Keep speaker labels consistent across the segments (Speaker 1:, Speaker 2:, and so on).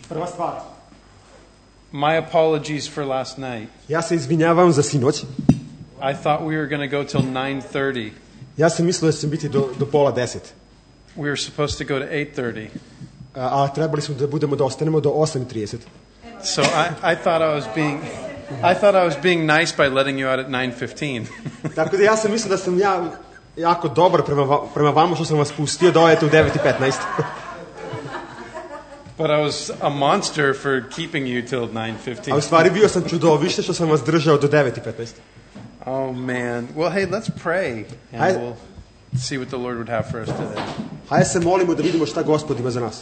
Speaker 1: Prva stvar.
Speaker 2: My apologies for last night.
Speaker 1: Ja se izvinjavam za sinoć.
Speaker 2: I thought we were going to go till 9:30.
Speaker 1: Ja sam mislio da će biti do pola 10.
Speaker 2: We were supposed to go to 8:30.
Speaker 1: A trebali smo da ostanemo do 8:30.
Speaker 2: So I thought I was being nice by letting you out at 9:15.
Speaker 1: Tako da ja sam mislio da sam ja jako dobar prema vama što sam vas pustio da odete u 9:15.
Speaker 2: But I was a monster for keeping you till 9:15.
Speaker 1: A u stvari bio sam čudovište što sam vas držao do 9:15.
Speaker 2: Oh man. Well, hey, let's pray and we'll see what the Lord would have for us today.
Speaker 1: Hajde se molimo da vidimo šta Gospod ima za nas.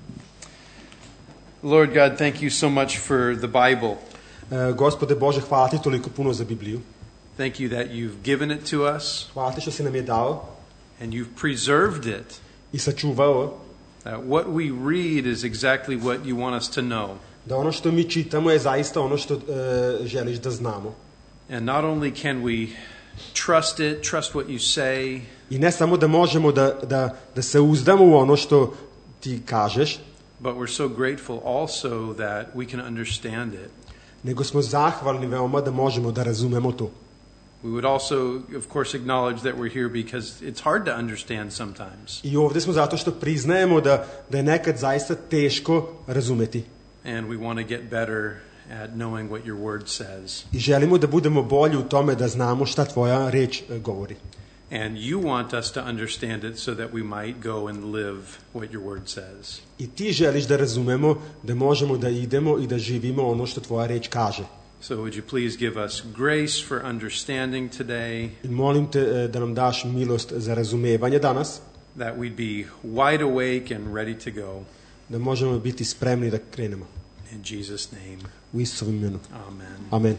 Speaker 2: Lord God, thank you so much for the Bible.
Speaker 1: Gospode Bože, hvala ti toliko puno za Bibliju.
Speaker 2: Thank you that you've given it to us.
Speaker 1: Hvala ti što si nam je dao.
Speaker 2: And you've preserved it.
Speaker 1: I sačuvao.
Speaker 2: What we read is exactly what you want us to know.
Speaker 1: Da ono što mi čitamo je zaista ono što želiš da znamo.
Speaker 2: And not only can we trust it, trust what you say.
Speaker 1: I ne samo da možemo da se uzdamo u ono što ti kažeš.
Speaker 2: But we're so grateful also that we can understand it.
Speaker 1: Nego smo zahvalni veoma da možemo da razumemo to.
Speaker 2: We would also, of course, acknowledge that we're here because it's hard to understand sometimes.
Speaker 1: I ovdje smo zato što priznajemo da je nekad zaista teško razumeti.
Speaker 2: And we want to get better at knowing what your word says.
Speaker 1: I želimo da budemo bolji u tome da znamo šta tvoja reč govori.
Speaker 2: And you want us to understand it so that we might go and live what your word says.
Speaker 1: I ti želiš da razumemo da možemo da idemo i da živimo ono što tvoja reč kaže.
Speaker 2: So would you please give us grace for understanding today?
Speaker 1: I molim te da nam daš milost za razumevanje danas.
Speaker 2: That we'd be wide awake and ready to go.
Speaker 1: Da možemo biti spremni da krenemo.
Speaker 2: In Jesus' name.
Speaker 1: U Isusovom imenu.
Speaker 2: Amen.
Speaker 1: Amen.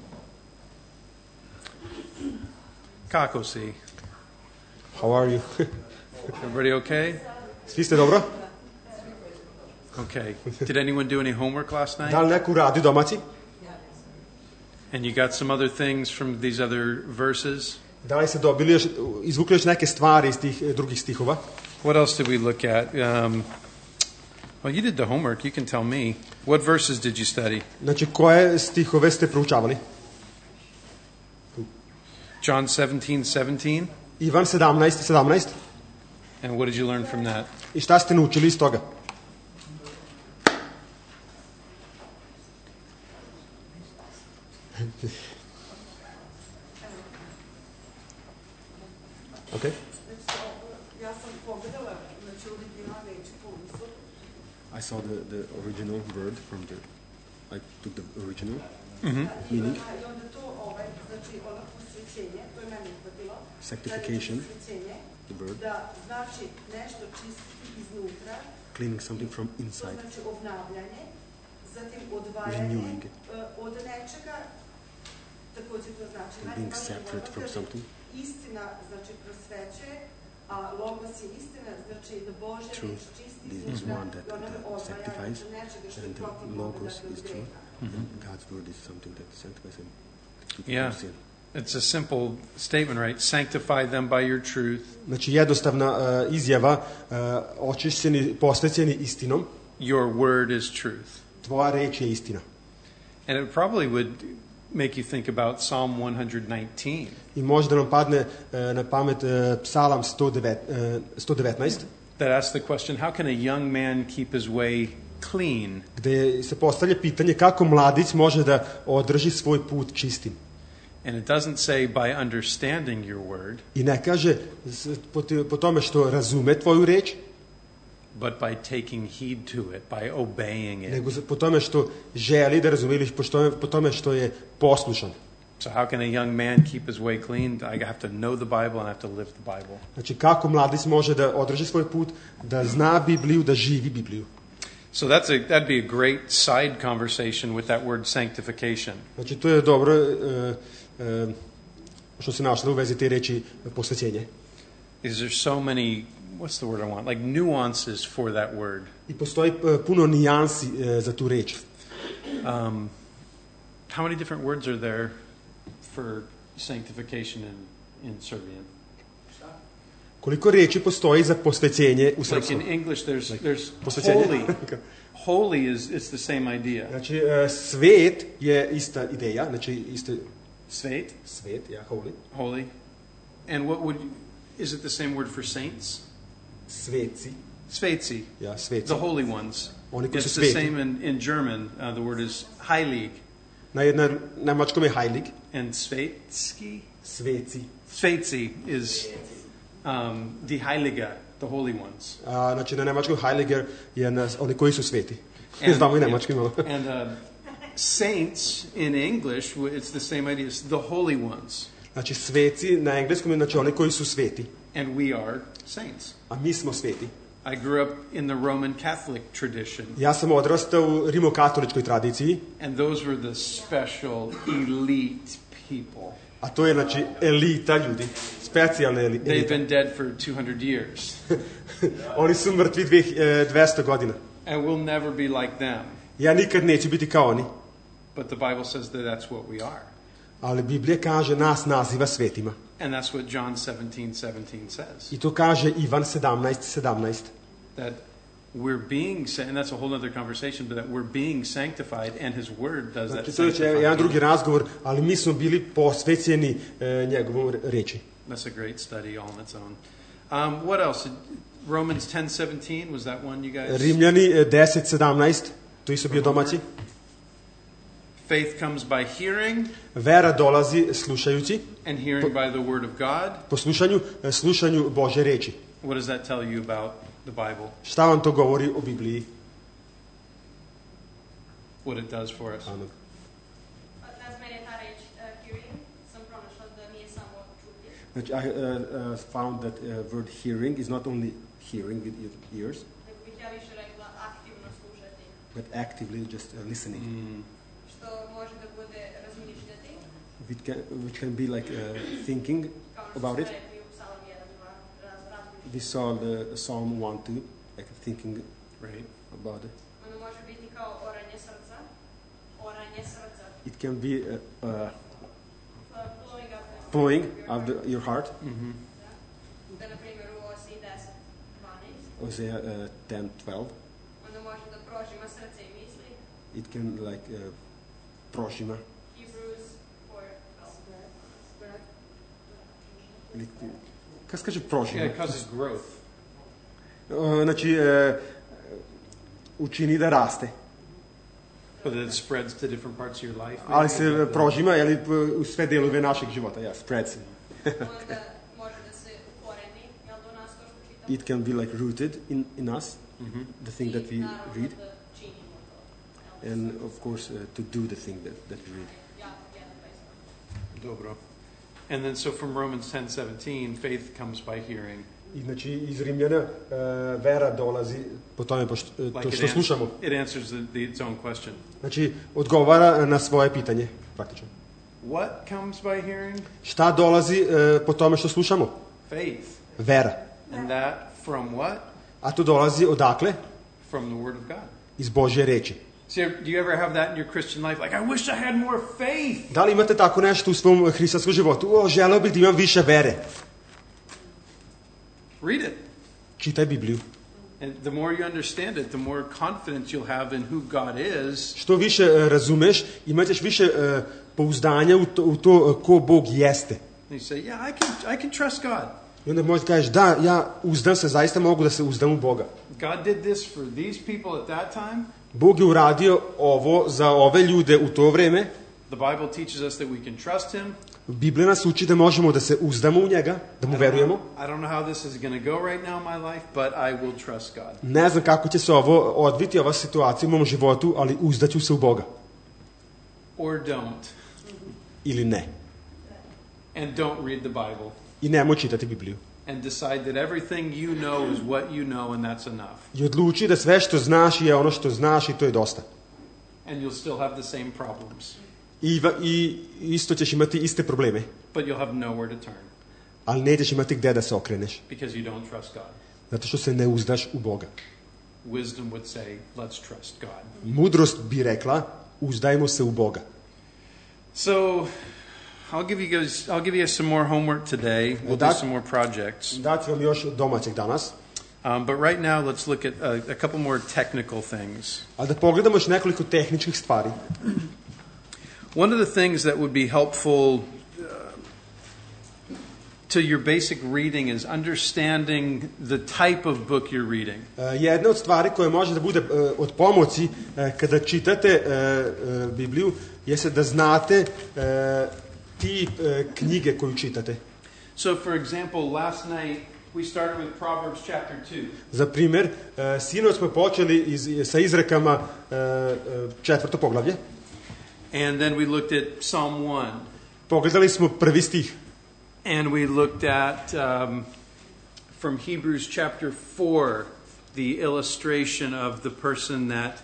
Speaker 2: Kako si?
Speaker 1: How are you?
Speaker 2: Everybody okay?
Speaker 1: Svi ste dobro?
Speaker 2: Okay. Did anyone do any homework last night?
Speaker 1: Da li neko radi domaći?
Speaker 2: And you got some other things from these other verses?
Speaker 1: Da li ste dobili izvukli još neke stvari iz tih drugih stihova?
Speaker 2: What else did we look at? Well, you did the homework. You can tell me. What verses did you study?
Speaker 1: Znači, koje stihove ste proučavali?
Speaker 2: John 17:17.
Speaker 1: Ivan 17:17.
Speaker 2: And what did you learn from that?
Speaker 1: I šta ste naučili iz toga? Okay. I saw the original word from I took the original meaning. Sanctification, the word. Cleaning something from inside. Renewing. And being separate from something. Truth is one that sanctifies, and the logos is truth. And God's word is something that sanctifies and keeps
Speaker 2: Yeah.
Speaker 1: sin.
Speaker 2: It's a simple statement, right? Sanctify them by your truth.
Speaker 1: Znači jednostavna izjava, očišćeni, posvećeni istinom.
Speaker 2: Your word is truth.
Speaker 1: Tvoja reč je istina.
Speaker 2: And it probably would make you think about Psalm 119.
Speaker 1: I možda nam padne na pamet Psalam 119.
Speaker 2: That asks the question, how can a young man keep his way clean?
Speaker 1: Gde se postavlja pitanje kako mladić može da održi svoj put čistim.
Speaker 2: And it doesn't say by understanding your word.
Speaker 1: I ne kaže po tome što razume tvoju reč,
Speaker 2: but by taking heed to it, by obeying it.
Speaker 1: Nego po tome što želi da razume ili po tome što je poslušan.
Speaker 2: So how can a young man keep his way clean? I have to know the Bible and I have to live the Bible.
Speaker 1: Znači kako mladić može da održi svoj put, da zna Bibliju, da živi Bibliju.
Speaker 2: So that'd be a great side conversation with that word sanctification.
Speaker 1: Znači to je dobro što se našlo u vezi te reči posvećenje.
Speaker 2: Is there so many, what's the word I want? Like nuances for that word.
Speaker 1: I postoji puno nijansi za tu reč.
Speaker 2: How many different words are there for sanctification in Serbian?
Speaker 1: Koliko reči postoji za posvećenje u srpskom?
Speaker 2: Like in English there's
Speaker 1: posvećenje.
Speaker 2: holy. Holy it's the same idea.
Speaker 1: Znači, svet je ista ideja, znači isto
Speaker 2: Svet,
Speaker 1: svet, holy.
Speaker 2: holy. And what would is it the same word for saints?
Speaker 1: Sveci,
Speaker 2: Svetsi,
Speaker 1: sveci.
Speaker 2: the holy ones.
Speaker 1: Oni koji su
Speaker 2: It's the
Speaker 1: sveti.
Speaker 2: same in German. The word is heilig.
Speaker 1: Na nemačkom je heilig,
Speaker 2: And Svetski?
Speaker 1: sveci.
Speaker 2: Svetsi is die Heilige, the holy ones.
Speaker 1: Znači, na nemačkom heiliger je oni koji su sveti. Znamo i nemački malo.
Speaker 2: And saints in English, it's the same idea. It's the holy ones.
Speaker 1: Znači, sveci na engleskom je znači oni koji su sveti.
Speaker 2: And we are saints.
Speaker 1: A mi smo sveti.
Speaker 2: I grew up in the Roman Catholic tradition.
Speaker 1: Ja sam odrastao u rimokatoličkoj tradiciji.
Speaker 2: And those were the special elite people.
Speaker 1: A to je, znači, elita ljudi. Specijalna
Speaker 2: They've
Speaker 1: elita.
Speaker 2: been dead for 200 years.
Speaker 1: Oni su mrtvi 200 godina.
Speaker 2: And we'll never be like them.
Speaker 1: Ja nikad neću biti kao oni.
Speaker 2: But the Bible says that that's what we are.
Speaker 1: Ali Biblija kaže nas naziva svetima.
Speaker 2: And that's what John 17:17 says.
Speaker 1: I to kaže Ivan 17:17.
Speaker 2: That we're being, and that's a whole other conversation, but that we're being sanctified and His Word does that
Speaker 1: Znači, to je jedan drugi razgovor, ali mi smo bili posvećeni njegovom reči.
Speaker 2: That's a great study all on its own. What else? Romans 10:17, was that one you guys?
Speaker 1: Rimljani 10:17, to isto bio domaći.
Speaker 2: Faith comes by hearing,
Speaker 1: Vera dolazi slušajući,
Speaker 2: and hearing by the Word of God.
Speaker 1: po slušanju Božje reči.
Speaker 2: What does that tell you about the Bible?
Speaker 1: Šta vam to govori o Bibliji?
Speaker 2: What it does for us?
Speaker 1: Ano. Znači, I found that word hearing is not only hearing with your ears, but actively just listening. Which can be like thinking about it. We saw the Psalm 1:2, like thinking
Speaker 2: Right.
Speaker 1: about it. It can be flowing out your heart. Hosea 10:12. It can like prožima. Kas kaže prožima?
Speaker 2: Yeah, it causes growth.
Speaker 1: Znači, učini da raste.
Speaker 2: But it spreads to different parts of your life.
Speaker 1: Ali se prožima u sve delove našeg života. Spreads. It can be like rooted in us, the thing that we read. And of course, to do the thing that we read.
Speaker 2: Dobro. And then so from Romans 10:17, faith comes by hearing.
Speaker 1: I znači iz Rimljana vera dolazi po tome to što slušamo.
Speaker 2: It answers its own question.
Speaker 1: Znači odgovara na svoje pitanje praktično.
Speaker 2: What comes by hearing?
Speaker 1: Šta dolazi po tome što slušamo?
Speaker 2: Faith.
Speaker 1: Vera.
Speaker 2: And that from what?
Speaker 1: A to dolazi odakle?
Speaker 2: From the Word of God.
Speaker 1: Iz Božje reči.
Speaker 2: So do you ever have that in your Christian life? Like, I wish I had more faith.
Speaker 1: Da li imate tako nešto u svom hrišćanskom životu? Želeo bih da imam više vere.
Speaker 2: Read it.
Speaker 1: Čitaj Bibliju.
Speaker 2: And the more you understand it, the more confidence you'll have in who God is.
Speaker 1: Što više razumeš, imaćeš više pouzdanja u to ko Bog jeste.
Speaker 2: And you say, yeah, I can trust God.
Speaker 1: I onda možeš kažeš, da, ja uzdam se, zaista mogu da se uzdam u Boga.
Speaker 2: God did this for these people at that time.
Speaker 1: Bog je uradio ovo za ove ljude u to vreme.
Speaker 2: The Bible teaches us that we can trust Him.
Speaker 1: Biblija nas uči da možemo da se uzdamo u njega, da mu verujemo.
Speaker 2: I don't know how this is going to go right now in my life, but I will trust God.
Speaker 1: Ne znam kako će se ovo odviti, ova situacija u mom životu, ali uzdaću se u Boga.
Speaker 2: Or don't.
Speaker 1: Ili ne.
Speaker 2: And don't read the Bible.
Speaker 1: I nemoj čitati Bibliju.
Speaker 2: And decide that everything you know is what you know and that's enough.
Speaker 1: I odluči da sve što znaš je ono što znaš i to je dosta.
Speaker 2: And you'll still have the same problems.
Speaker 1: I isto ćeš imati iste probleme.
Speaker 2: But you'll have nowhere to turn.
Speaker 1: Ali nećeš imati gde da se okreneš.
Speaker 2: Because you don't trust God.
Speaker 1: Zato što se ne uzdaš u Boga.
Speaker 2: Wisdom would say, let's trust God.
Speaker 1: Mudrost bi rekla, uzdajmo se u Boga.
Speaker 2: So, I'll give you some more homework today. We'll do some more projects.
Speaker 1: Dati vam još domaćeg danas.
Speaker 2: But right now, let's look at a couple more technical things.
Speaker 3: A da pogledamo još nekoliko tehničkih stvari.
Speaker 2: One of the things that would be helpful to your basic reading is understanding the type of book you're reading.
Speaker 3: Jedna od stvari koja može da bude od pomoći kada čitate Bibliju jeste da znate tip knjige koju čitate.
Speaker 2: So, for example, last night we started with Proverbs chapter 2.
Speaker 3: Za primjer, sinoć smo počeli sa izrekama 4. poglavlje.
Speaker 2: And then we looked at Psalm 1.
Speaker 3: Pogledali smo prvi stih.
Speaker 2: And we looked at, from Hebrews chapter 4, the illustration of the person that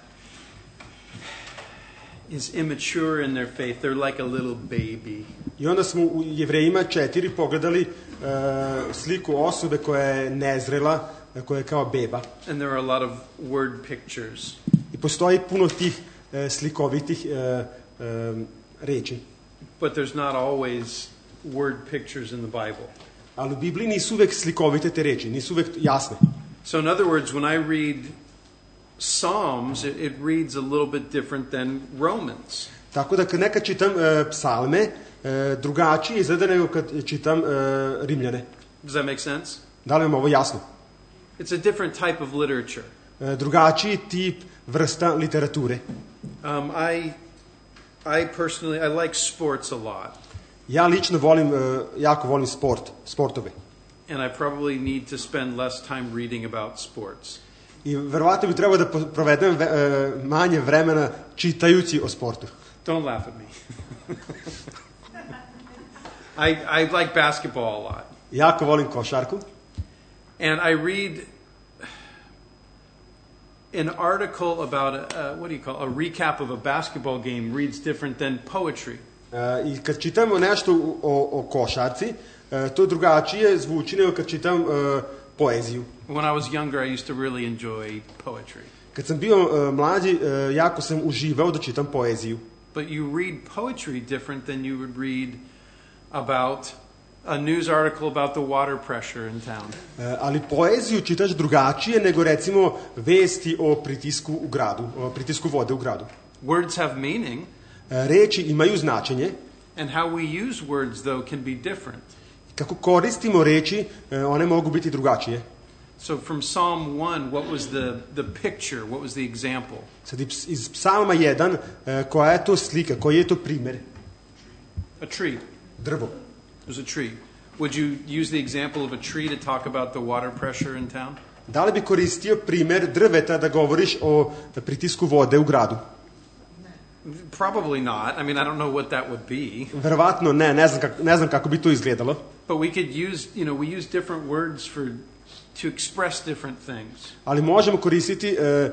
Speaker 2: is immature in their faith. They're like a little baby.
Speaker 3: I onda smo u Jevrejima 4 pogledali sliku osobe koja je nezrela, koja je kao beba.
Speaker 2: And there are a lot of word pictures.
Speaker 3: I postoji puno tih slikovitih reči.
Speaker 2: But there's not always word pictures in the Bible.
Speaker 3: Ali u Bibliji nisu uvek slikovite te reči, nisu uvek jasne.
Speaker 2: So in other words, when I read Psalms, it reads a little bit different than Romans.
Speaker 3: Tako da kad nekad čitam psalme, drugačije izgleda nego kad čitam Rimljane.
Speaker 2: Does that make sense?
Speaker 3: Da li vam ovo jasno?
Speaker 2: It's a different type of literature.
Speaker 3: Drugačiji tip vrsta literature.
Speaker 2: I personally, I like sports a lot.
Speaker 3: Ja lično jako volim sportove.
Speaker 2: And I probably need to spend less time reading about sports.
Speaker 3: I verovatno bi trebao da provedem manje vremena čitajući o sportu.
Speaker 2: Don't laugh at me. I like basketball a lot.
Speaker 3: Jako volim košarku.
Speaker 2: And I read an article about, a recap of a basketball game reads different than poetry.
Speaker 3: I kad čitamo nešto o košarci, to drugačije zvuči nego kad čitam poeziju.
Speaker 2: When I was younger, I used to really enjoy poetry.
Speaker 3: Kad sam bio mlađi, jako sam uživao da čitam poeziju.
Speaker 2: But you read poetry different than you would read about a news article about the water pressure in town.
Speaker 3: Ali poeziju čitaš drugačije nego recimo vesti o pritisku u gradu, o pritisku vode u gradu.
Speaker 2: Words have meaning.
Speaker 3: Reči imaju značenje.
Speaker 2: And how we use words though can be different.
Speaker 3: Kako koristimo reči, one mogu biti drugačije.
Speaker 2: So from Psalm 1, what was the picture? What was the example?
Speaker 3: Sad iz Psalma 1, koja je to slika, koji je to primjer?
Speaker 2: A tree.
Speaker 3: Drvo.
Speaker 2: It was a tree. Would you use the example of a tree to talk about the water pressure in town?
Speaker 3: Da li bi koristio primjer drveta da govoriš o pritisku vode u gradu?
Speaker 2: Probably not. I mean, I don't know what that would be.
Speaker 3: Verovatno ne znam kako bi to izgledalo.
Speaker 2: But we could use, we use different words to express different things.
Speaker 3: Ali možemo koristiti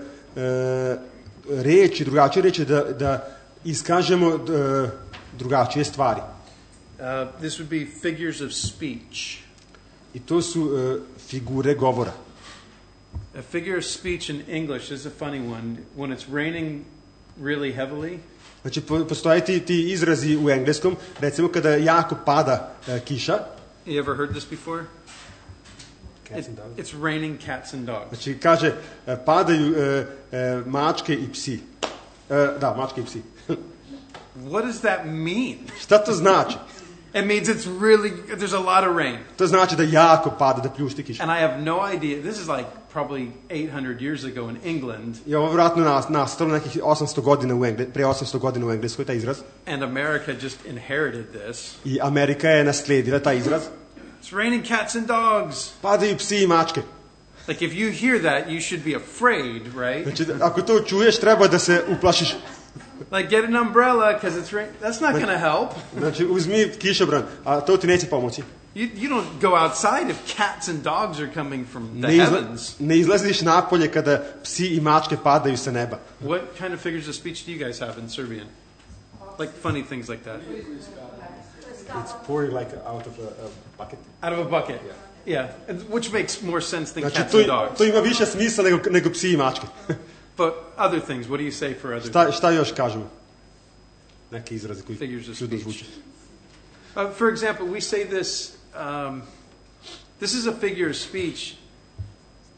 Speaker 3: reči, drugačije reči da iskažemo drugačije stvari.
Speaker 2: This would be figures of speech.
Speaker 3: I to su figure govora.
Speaker 2: A figure of speech in English is a funny one. When it's raining really heavily.
Speaker 3: Znači, postoje ti izrazi u engleskom, recimo kada jako pada kiša.
Speaker 2: You ever heard this before?
Speaker 3: Cats and dogs.
Speaker 2: It's raining cats and dogs.
Speaker 3: Znači, kaže, padaju mačke i psi. Da, mačke i psi.
Speaker 2: What does that mean?
Speaker 3: Šta to znači?
Speaker 2: It means there's a lot of rain.
Speaker 3: To znači da jako pada, da pljušti kiša.
Speaker 2: And I have no idea. This is like probably 800 years ago in England.
Speaker 3: I ovo vjerojatno nastalo nekih 800 godina pre 800 godina u Engleskoj, taj izraz.
Speaker 2: And America just inherited this.
Speaker 3: I Amerika je nasledila taj izraz.
Speaker 2: It's raining cats and dogs.
Speaker 3: Padaju psi i mačke.
Speaker 2: Like if you hear that, you should be afraid, right?
Speaker 3: Znači, ako to čuješ, treba da se uplašiš.
Speaker 2: Like get an umbrella because it's rain. That's not going to help.
Speaker 3: Znači, uzmi kišobran, a to ti neće pomoći.
Speaker 2: You don't go outside if cats and dogs are coming from the heavens.
Speaker 3: Ne izlaziš napolje kada psi i mačke padaju sa neba.
Speaker 2: What kind of figures of speech do you guys have in Serbian? Like funny things like that.
Speaker 3: It's pouring like out of a bucket.
Speaker 2: Out of a bucket. Yeah. Which makes more sense than
Speaker 3: Znači,
Speaker 2: cats and dogs.
Speaker 3: to ima više smisla nego psi i mačke.
Speaker 2: But other things, what do you say for other things?
Speaker 3: Šta još kažemo? Neki izrazi koji čudno zvuče.
Speaker 2: For example, we say this, this is a figure of speech.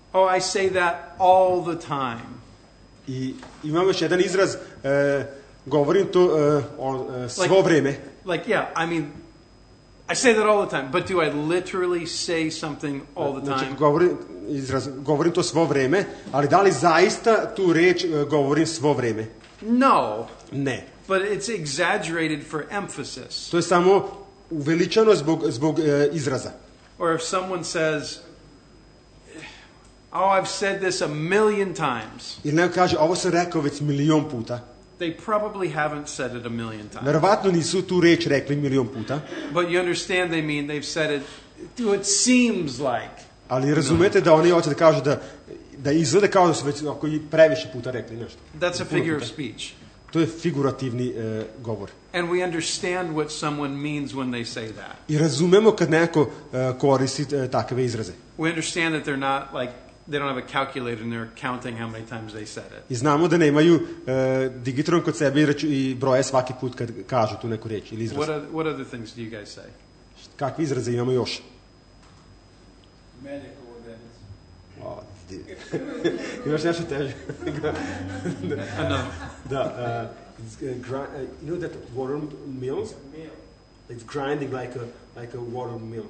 Speaker 2: Oh, I say that all the time.
Speaker 3: I imamo još jedan izraz, govorim to svo vreme.
Speaker 2: Like, yeah, I mean, I say that all the time, but do I literally say something all the
Speaker 3: Znači,
Speaker 2: time?
Speaker 3: govorim to svo vreme, ali da li zaista tu reč govorim svo vreme?
Speaker 2: No,
Speaker 3: Ne.
Speaker 2: but it's exaggerated for emphasis.
Speaker 3: To je samo uveličano zbog izraza.
Speaker 2: Or if someone says, oh, I've said this a million times,
Speaker 3: Ili neko kaže, ovo sam rekao već 1.000.000 puta.
Speaker 2: they probably haven't said it a million times.
Speaker 3: Verovatno nisu tu reč rekli 1.000.000 puta,
Speaker 2: But you understand they mean they've said it, it seems like.
Speaker 3: ali razumete da oni hoće da kažu da izgleda kao da su već ako i previše puta rekli nešto.
Speaker 2: That's a
Speaker 3: Puno
Speaker 2: figure of
Speaker 3: puta.
Speaker 2: speech.
Speaker 3: To je figurativni govor.
Speaker 2: And we understand what someone means when they say that.
Speaker 3: I razumemo kad neko koristi takve izraze.
Speaker 2: We understand that they're not like, they don't have a calculator and they're counting how many times they said it.
Speaker 3: I znamo da nemaju digitron kod sebe i broje svaki put kad kažu tu neku riječ ili izraz.
Speaker 2: What other things do you guys say?
Speaker 3: Kakve izraze imamo još?
Speaker 4: Medical events.
Speaker 3: Imaš nešto teže?
Speaker 2: Another.
Speaker 3: Da, you know that water mill? It's grinding like a water mill.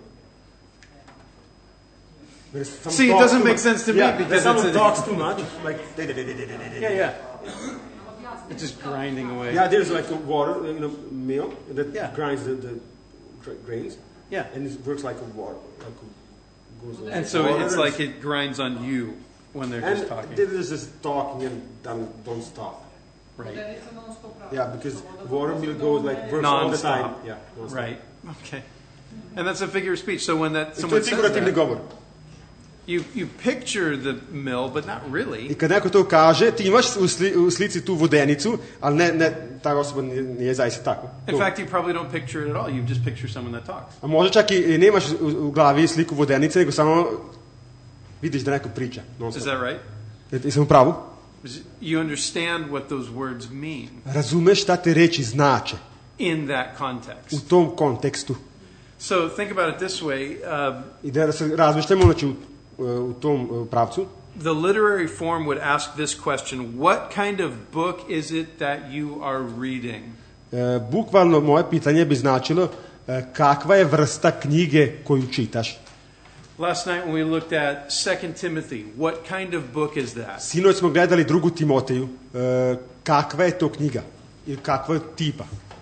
Speaker 2: See, it doesn't make sense to me because
Speaker 3: someone
Speaker 2: it's
Speaker 3: talks too much, like
Speaker 2: yeah. It's just grinding away.
Speaker 3: yeah, there's like a water mill that
Speaker 2: Yeah.
Speaker 3: grinds the grains,
Speaker 2: Yeah.
Speaker 3: and it works like a water, goes like
Speaker 2: And so
Speaker 3: water
Speaker 2: it's like it grinds on you when they're just
Speaker 3: and
Speaker 2: talking.
Speaker 3: they're just talking and don't stop.
Speaker 2: Right.
Speaker 3: Yeah, because water mill goes like works all the time.
Speaker 2: Non-stop.
Speaker 3: Yeah, non-stop.
Speaker 2: Right. Okay. And that's a figure of speech. So when that
Speaker 3: To je
Speaker 2: someone says
Speaker 3: figurativni
Speaker 2: that,
Speaker 3: govor.
Speaker 2: you picture the mill, but not
Speaker 3: I
Speaker 2: really.
Speaker 3: kad neko to kaže, ti imaš u slici tu vodenicu, ali ne ta osoba nije zaista tako.
Speaker 2: In fact, you probably don't picture it at all. You just picture someone that talks.
Speaker 3: A možda čak i nemaš u glavi sliku vodenice, nego samo vidiš da neko priča.
Speaker 2: Is that right?
Speaker 3: Jesam u pravu?
Speaker 2: You understand what those words mean
Speaker 3: Razumeš šta te reči znače
Speaker 2: in that
Speaker 3: u
Speaker 2: context.
Speaker 3: tom kontekstu.
Speaker 2: So think about it this way.
Speaker 3: I da se razmišljamo znači, u tom pravcu.
Speaker 2: The literary form would ask this question: what kind of book is it that you are reading?
Speaker 3: Bukvalno moje pitanje bi značilo kakva je vrsta knjige koju čitaš.
Speaker 2: Last night when we looked at 2 Timothy, what kind of book is that?
Speaker 3: Sinoć smo gledali 2. Timoteju. Kakva je to knjiga? Ili kakva je tipa?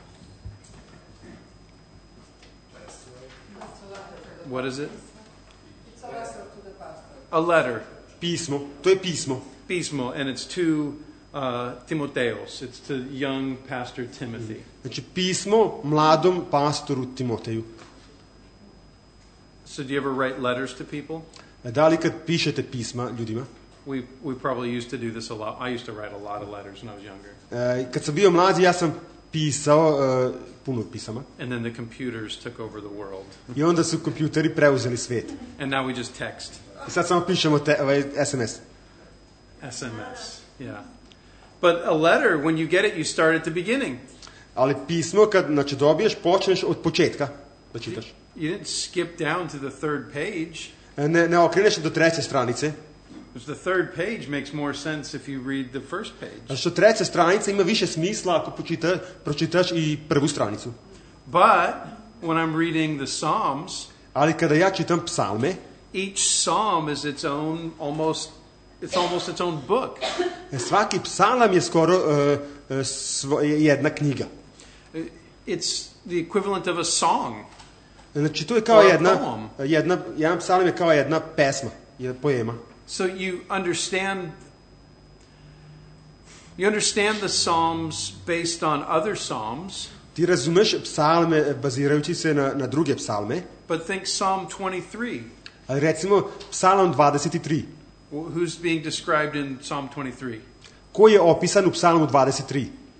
Speaker 2: What is it? A letter.
Speaker 3: Pismo. To je pismo.
Speaker 2: Pismo, and it's to Timotheos. It's to young pastor Timothy.
Speaker 3: Znači pismo mladom pastoru Timoteju.
Speaker 2: So do you ever write letters to people?
Speaker 3: Da li kad pišete pisma ljudima?
Speaker 2: We probably used to do this a lot. I used to write a lot of letters when I was younger.
Speaker 3: Kad sam bio mlađi, ja sam pisao puno pisama.
Speaker 2: And then the computers took over the world.
Speaker 3: I onda su kompjuteri preuzeli svijet.
Speaker 2: And now we just text.
Speaker 3: I sad samo pišemo SMS.
Speaker 2: SMS, yeah. But a letter, when you get it, you start at the beginning.
Speaker 3: Ali pismo kad znači dobiješ, počneš od početka da čitaš.
Speaker 2: You didn't skip down to the third page.
Speaker 3: Ne okreneš do 3. stranice.
Speaker 2: Because the third page makes more sense if you read the first page.
Speaker 3: Zato što 3. stranica ima više smisla ako pročitaš i prvu stranicu.
Speaker 2: But when I'm reading the Psalms,
Speaker 3: Ali kada ja čitam psalme,
Speaker 2: each psalm is its own almost its own book.
Speaker 3: Svaki psalam je skoro jedna knjiga.
Speaker 2: It's the equivalent of a song.
Speaker 3: Znači to je kao
Speaker 2: Or a
Speaker 3: jedan psalam je kao jedna pesma, jedna poema.
Speaker 2: So you understand the Psalms based on other Psalms.
Speaker 3: Ti razumeš psalme bazirajući se na druge psalme.
Speaker 2: But think Psalm 23.
Speaker 3: Ali recimo psalam 23.
Speaker 2: Who's being described in Psalm 23?
Speaker 3: Ko je opisan u psalmu 23?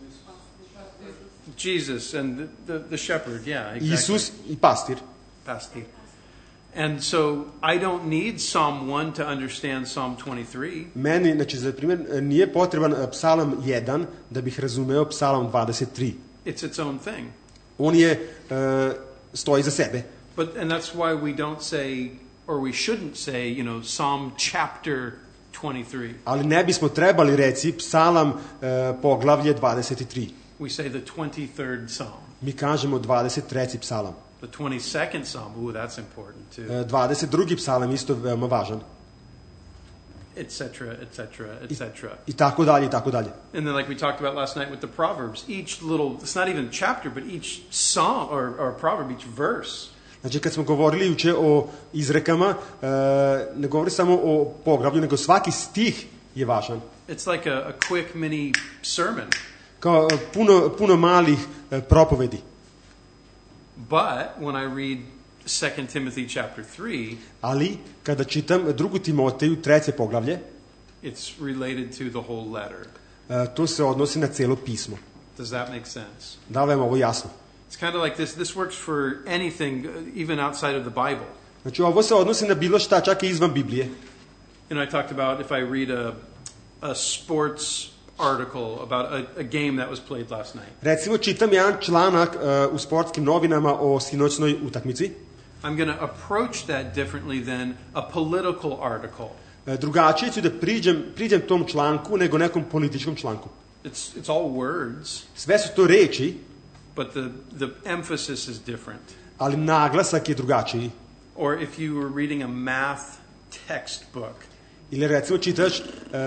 Speaker 2: Jesus and the shepherd, yeah, exactly.
Speaker 3: Isus i pastir.
Speaker 2: Pastor. And so I don't need Psalm 1 to understand Psalm 23.
Speaker 3: Meni, znači, za primjer, nije potreban psalam 1 da bih razumeo psalam 23.
Speaker 2: It's its own thing.
Speaker 3: On je, stoji za sebe.
Speaker 2: And that's why we don't say or we shouldn't say, Psalm chapter 23.
Speaker 3: Ali ne bismo trebali reći psalam poglavlje 23.
Speaker 2: We say the 23rd Psalm.
Speaker 3: Mi kažemo 23. psalam.
Speaker 2: The 22nd Psalm, that's important too.
Speaker 3: 22. psalam isto veoma važan.
Speaker 2: Etc., etc., etc.
Speaker 3: I tako dalje, i tako dalje.
Speaker 2: And then like we talked about last night with the Proverbs, each little, it's not even chapter, but each psalm or proverb, each verse.
Speaker 3: Znači kad smo govorili juče o izrekama, ne govori samo o poglavlju, nego svaki stih je važan.
Speaker 2: It's like a quick mini sermon.
Speaker 3: Kao puno malih propovedi.
Speaker 2: But when I read 2 Timothy chapter 3,
Speaker 3: ali kada čitam 2. Timoteju 3. poglavlje,
Speaker 2: it's related to the whole letter.
Speaker 3: To se odnosi na cijelo pismo.
Speaker 2: Does that make sense?
Speaker 3: Da li vam ovo jasno?
Speaker 2: It's kind of like this. This works for anything, even outside of the Bible.
Speaker 3: Znači ovo se odnosi na bilo šta, čak i izvan Biblije.
Speaker 2: I talked about if I read a sports article about a game that was played last night.
Speaker 3: Recimo čitam jedan članak u sportskim novinama o sinoćnoj utakmici.
Speaker 2: I'm going to approach that differently than a political article.
Speaker 3: Drugačije ću da priđem tom članku nego nekom političkom članku.
Speaker 2: It's all words.
Speaker 3: Sve su to reči,
Speaker 2: but the emphasis is different.
Speaker 3: Ali naglasak je drugačiji.
Speaker 2: Or if you were reading a math textbook.
Speaker 3: Ili recimo čitaš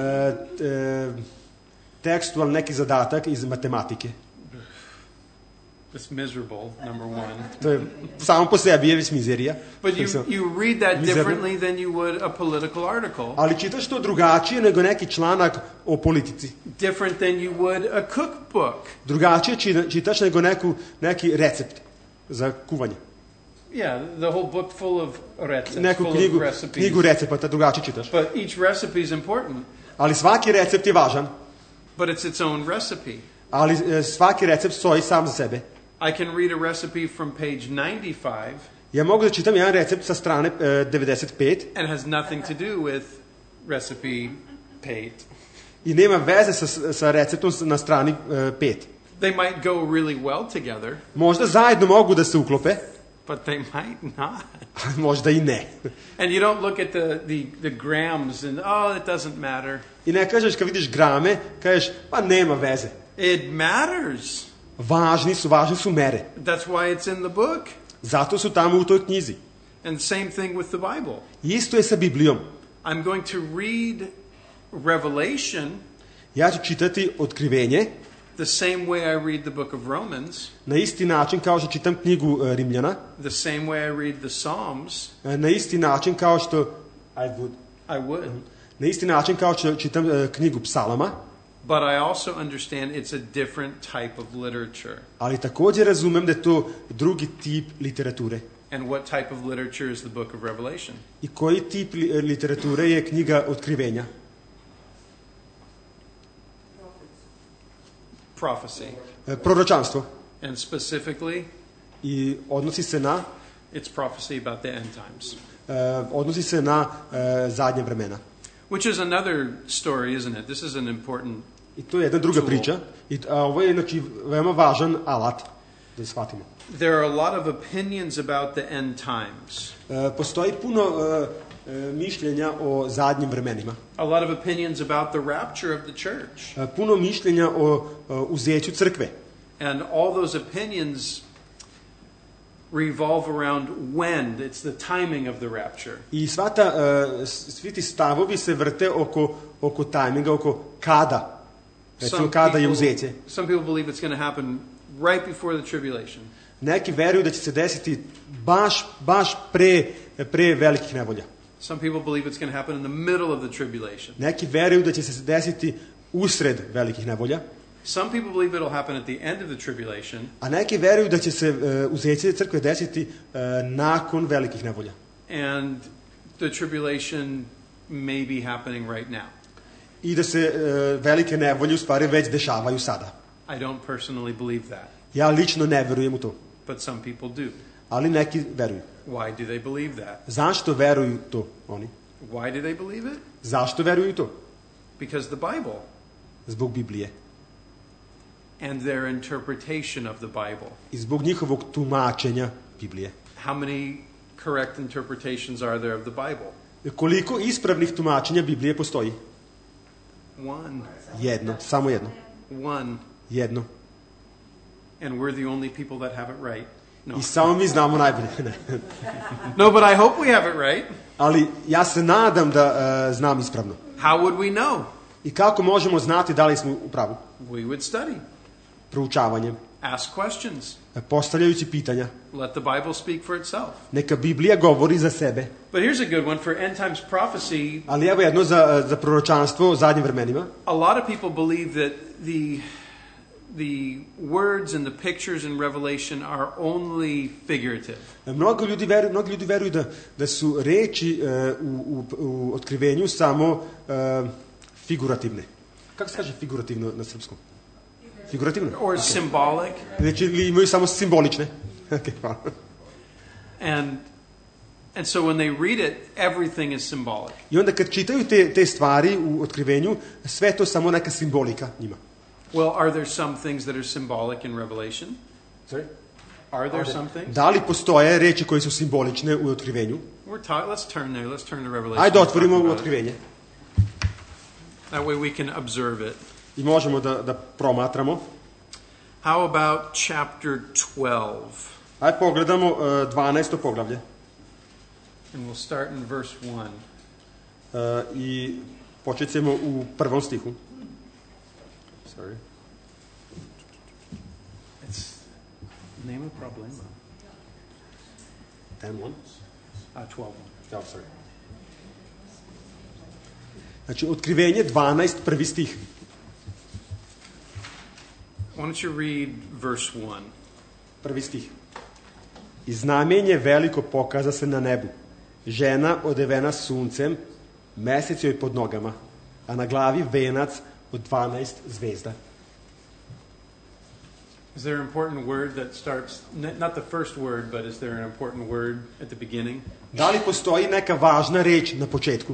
Speaker 3: tekstual neki zadatak iz matematike.
Speaker 2: It's miserable, number one.
Speaker 3: To je samo po sebi je već mizerija.
Speaker 2: But you read that differently than you would a political article.
Speaker 3: Ali čitaš to drugačije nego neki članak o politici.
Speaker 2: Different than you would a cookbook.
Speaker 3: Drugačije čitaš nego neki recept za kuvanje.
Speaker 2: Yeah, the whole book full of recipes.
Speaker 3: Neku knjigu recepata drugačije čitaš.
Speaker 2: But each recipe is important.
Speaker 3: Ali svaki recept je važan.
Speaker 2: But it's its own recipe.
Speaker 3: Ali svaki recept stoji sam za sebe.
Speaker 2: I can read a recipe from page 95.
Speaker 3: Ja mogu da čitam jedan recept sa strane 95.
Speaker 2: And has nothing to do with recipe 5.
Speaker 3: I nema veze sa receptom na strani 5.
Speaker 2: They might go really well together.
Speaker 3: Možda zajedno mogu da se uklope.
Speaker 2: But they might not.
Speaker 3: Možda i ne.
Speaker 2: And you don't look at the grams and it doesn't matter.
Speaker 3: I ne kažeš kad vidiš grame, kažeš pa nema veze.
Speaker 2: It matters.
Speaker 3: Važne su mere.
Speaker 2: That's why it's in the book.
Speaker 3: Zato su tamo u toj knjizi.
Speaker 2: And same thing with the Bible.
Speaker 3: Isto je sa Biblijom.
Speaker 2: I'm going to read Revelation.
Speaker 3: Ja ću čitati Otkrivenje.
Speaker 2: The same way I read the book of Romans.
Speaker 3: Na isti način kao što čitam knjigu Rimljana.
Speaker 2: The same way I read the Psalms.
Speaker 3: Na isti način kao što
Speaker 2: I would.
Speaker 3: Na isti način kao što čitam knjigu Psalama.
Speaker 2: But I also understand it's a different type of literature.
Speaker 3: Ali također razumem da je to drugi tip literature.
Speaker 2: And what type of literature is the book of Revelation?
Speaker 3: I koji tip literature je knjiga Otkrivenja?
Speaker 2: Prophecy.
Speaker 3: Proročanstvo.
Speaker 2: And specifically,
Speaker 3: I odnosi se na
Speaker 2: it's prophecy about the end times.
Speaker 3: Odnosi se na zadnje vremena.
Speaker 2: Which is another story, isn't it? This is an important
Speaker 3: I to je jedna druga priča. Ovo je znači veoma važan alat da shvatimo.
Speaker 2: There are a lot of opinions about the end times.
Speaker 3: Postoji puno mišljenja o zadnjim vremenima.
Speaker 2: A lot of opinions about the rapture of the church.
Speaker 3: Puno mišljenja o uzeću crkve.
Speaker 2: And all those opinions revolve around when. It's the timing of the rapture.
Speaker 3: I svi ti stavovi se vrte oko tajminga, oko kada. Recimo kada je uzeće.
Speaker 2: Some people believe it's going to happen right before the tribulation.
Speaker 3: Neki veruju da će se desiti baš pre velikih nevolja.
Speaker 2: Some people believe it's going to happen in the middle of the tribulation.
Speaker 3: Neki veruju da će se desiti usred velikih nevolja.
Speaker 2: Some people believe it'll happen at the end of the tribulation.
Speaker 3: A neki veruju da će se uzeće crkve desiti nakon velikih nevolja.
Speaker 2: And the tribulation may be happening right now.
Speaker 3: I da se velike nevolje u stvari već dešavaju sada.
Speaker 2: I don't personally believe that.
Speaker 3: Ja lično ne verujem u to.
Speaker 2: But some people do.
Speaker 3: Ali neki veruju.
Speaker 2: Why do they believe that?
Speaker 3: Zašto veruju to oni?
Speaker 2: Why do they believe it?
Speaker 3: Zašto veruju to?
Speaker 2: Because the Bible.
Speaker 3: Zbog Biblije.
Speaker 2: And their interpretation of the Bible.
Speaker 3: I zbog njihovog tumačenja Biblije.
Speaker 2: How many correct interpretations are there of the Bible?
Speaker 3: Koliko ispravnih tumačenja Biblije postoji?
Speaker 2: One.
Speaker 3: Jedno, samo jedno.
Speaker 2: One.
Speaker 3: Jedno.
Speaker 2: And we're the only people that have it right. No.
Speaker 3: I samo mi znamo najbolje.
Speaker 2: No, but I hope we have it right.
Speaker 3: Ali ja se nadam da znam ispravno.
Speaker 2: How would we know?
Speaker 3: I kako možemo znati da li smo u pravu?
Speaker 2: We would study.
Speaker 3: Proučavanjem.
Speaker 2: Ask questions.
Speaker 3: Postavljajući pitanja.
Speaker 2: Let the Bible speak for itself.
Speaker 3: Neka Biblija govori za sebe.
Speaker 2: But here's a good one for end times prophecy.
Speaker 3: Ali evo jedno za proročanstvo u zadnjim vremenima.
Speaker 2: A lot of people believe that the words and the pictures in Revelation are only figurative.
Speaker 3: Mnogi ljudi veruju da su reči u otkrivenju samo figurativne. Kako se kaže figurativno na srpskom? Figurativno?
Speaker 2: Or symbolic.
Speaker 3: Znači imaju samo simbolične. Okay, hvala.
Speaker 2: And so when they read it, everything is symbolic.
Speaker 3: I onda kad čitaju te stvari u otkrivenju, sve to samo neka simbolika njima.
Speaker 2: Well, are there some things that are symbolic in Revelation?
Speaker 3: Sorry?
Speaker 2: Are there some things?
Speaker 3: Da li postoje reči koje su simbolične u otkrivenju?
Speaker 2: Let's turn there. Let's turn to Revelation.
Speaker 3: Ajde otvorimo u otkrivenje.
Speaker 2: That way we can observe it.
Speaker 3: I možemo da promatramo.
Speaker 2: How about chapter 12?
Speaker 3: Ajde pogledamo 12. poglavlje.
Speaker 2: And we'll start in verse 1.
Speaker 3: I počet ćemo u 1. stihu. Sorry.
Speaker 2: It's nema problema.
Speaker 3: 10:1.
Speaker 2: 12:1.
Speaker 3: Oh, sorry. Znači, otkrivenje 12, 1. stih.
Speaker 2: Why don't you read verse 1?
Speaker 3: 1. stih. I znamenje veliko pokaza se na nebu. Žena odevena suncem, mesec joj pod nogama, a na glavi venac od 12 zvezda.
Speaker 2: Is there an important word that starts, not the first word, but is there an important word at the beginning?
Speaker 3: Da li postoji neka važna reč na početku?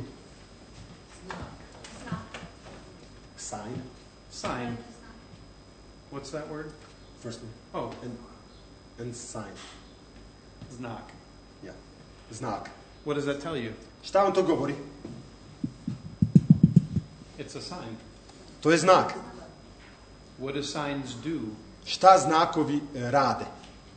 Speaker 3: Sign.
Speaker 2: Sign. What's that word?
Speaker 3: First one.
Speaker 2: Oh,
Speaker 3: And sign.
Speaker 2: znak.
Speaker 3: Yeah. Znak.
Speaker 2: What does that tell you?
Speaker 3: Šta vam to govori?
Speaker 2: It's a sign.
Speaker 3: To je znak.
Speaker 2: What do signs do?
Speaker 3: Šta znakovi rade?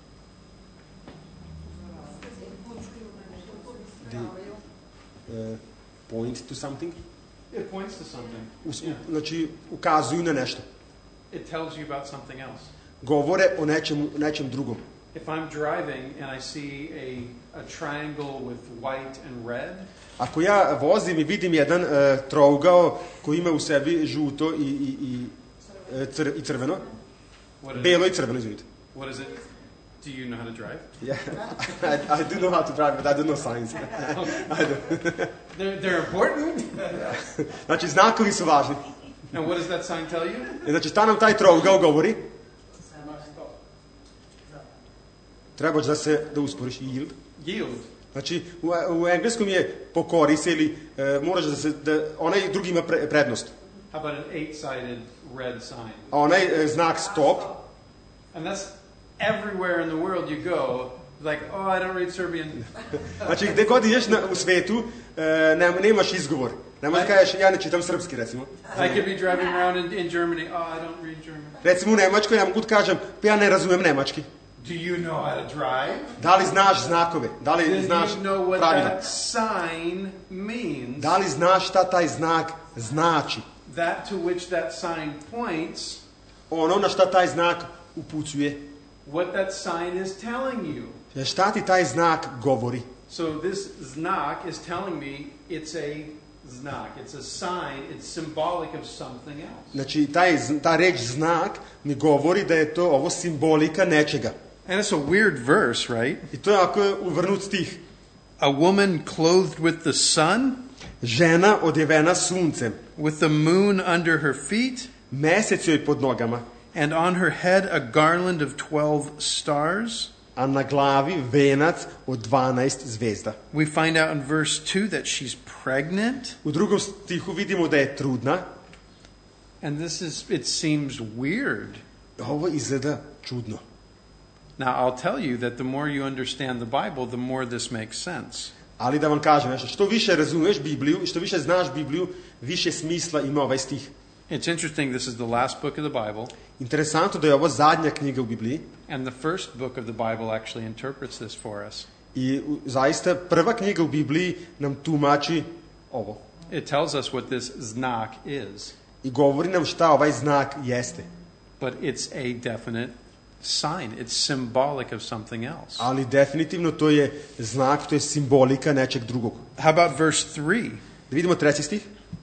Speaker 3: They point to something.
Speaker 2: It points to something.
Speaker 3: Znači, ukazuju na nešto.
Speaker 2: It tells you about something else.
Speaker 3: Govore o nečem drugom.
Speaker 2: If I'm driving and I see a triangle with white and red,
Speaker 3: ako ja vozim i vidim jedan trougao koji ima u sebi žuto i crveno, belo i crveno, izvinite.
Speaker 2: What is it? Do you know how to drive?
Speaker 3: Yeah, I do know how to drive, but I don't know signs. I don't.
Speaker 2: They're important.
Speaker 3: Znači, znakovi su važni.
Speaker 2: And what does that sign tell you?
Speaker 3: Znači, šta nam taj trougao govori? Trebaš da usporiš.
Speaker 2: Yield.
Speaker 3: Znači, u engleskom je pokori se ili moraš da onaj drugi ima prednost.
Speaker 2: How about an 8-sided red sign?
Speaker 3: A onaj znak stop.
Speaker 2: And that's everywhere in the world you go. Like, oh, I don't read Serbian.
Speaker 3: Znači, gde god ideš u svetu, nemaš izgovor. Ne možeš kažeš, ja ne čitam srpski, recimo.
Speaker 2: I could be driving around in Germany. Oh, I don't read German.
Speaker 3: Recimo u Nemačkoj, ja mogu kažem, pa ja ne razumem nemački.
Speaker 2: Do you know how to drive?
Speaker 3: Da li znaš znakove? Da li
Speaker 2: Then
Speaker 3: znaš
Speaker 2: you know what
Speaker 3: pravila?
Speaker 2: that sign means.
Speaker 3: Da li znaš šta taj znak znači?
Speaker 2: That to which that sign points.
Speaker 3: Ono na šta taj znak upućuje.
Speaker 2: What that sign is telling you.
Speaker 3: Šta ti taj znak govori?
Speaker 2: So this znak is telling me it's a znak. It's a sign. It's symbolic of something else.
Speaker 3: Znači, ta reč znak mi govori da je to ovo simbolika nečega.
Speaker 2: And it's a weird verse, right?
Speaker 3: I to je ako uvrnut stih.
Speaker 2: A woman clothed with the sun,
Speaker 3: žena odjevena suncem,
Speaker 2: with the moon under her feet,
Speaker 3: mesec joj pod nogama,
Speaker 2: and on her head a garland of 12 stars.
Speaker 3: A na glavi venac od 12 zvezda.
Speaker 2: We find out in verse 2 that she's pregnant.
Speaker 3: U drugom stihu vidimo da je trudna.
Speaker 2: And it seems weird.
Speaker 3: Ovo izgleda čudno.
Speaker 2: Now, I'll tell you that the more you understand the Bible, the more this makes sense.
Speaker 3: Ali da vam kažem nešto, što više razumeš Bibliju, što više znaš Bibliju, više smisla ima ovaj stih.
Speaker 2: It's interesting, this is the last book of the Bible,
Speaker 3: Interesantno da je ovo zadnja knjiga u Bibliji
Speaker 2: and the first book of the Bible actually interprets this for us.
Speaker 3: i zaista prva knjiga u Bibliji nam tumači ovo.
Speaker 2: It tells us what this znak is,
Speaker 3: I govori nam šta ovaj znak jeste.
Speaker 2: but it's a definite sign. It's symbolic of something else.
Speaker 3: Ali definitivno to je znak, to je simbolika nečeg drugog.
Speaker 2: How about verse 3?
Speaker 3: Da vidimo 3. stih.